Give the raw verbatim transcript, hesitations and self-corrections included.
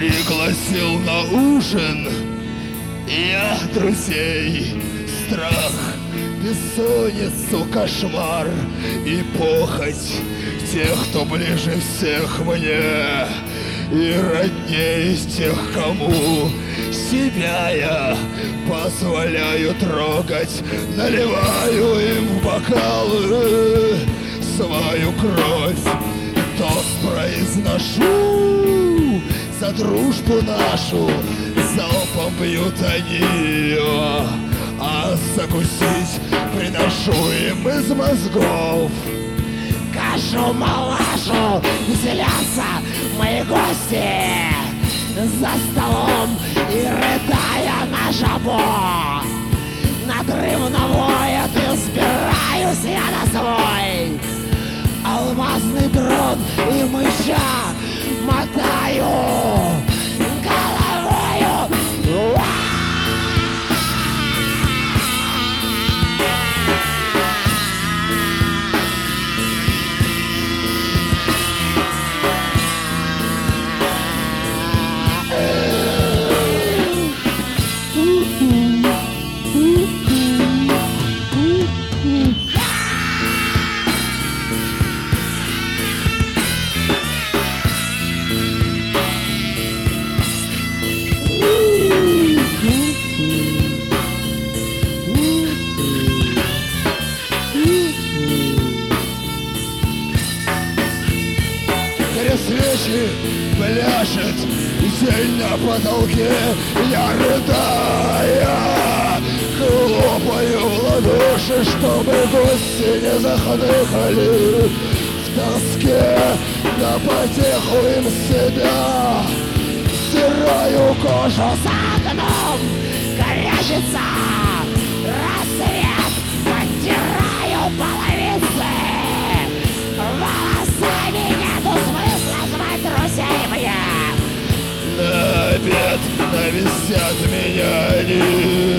пригласил на ужин я друзей. Страх, бессонницу, кошмар и похоть тех, кто ближе всех мне, и родней тех, кому себя я позволяю трогать. Наливаю им в бокалы свою кровь, тост произношу за дружбу нашу. Залпом бьют они, а закусить приношу им из мозгов кашу, малашу. Веселятся мои гости за столом и рыдая на жабо. Надрывно воет и сбираюсь я на свой алмазный дрон и мыча мотаю головою. Свечи пляшет тень на потолке. Я, рыдая, хлопаю в ладоши, чтобы гости не захныкали в тоске. На потеху им себя стираю кожу за окном. Горячится рассвет, подтираю половицы. Волосами нету смысла звать друзей мне. На обед навестят меня они.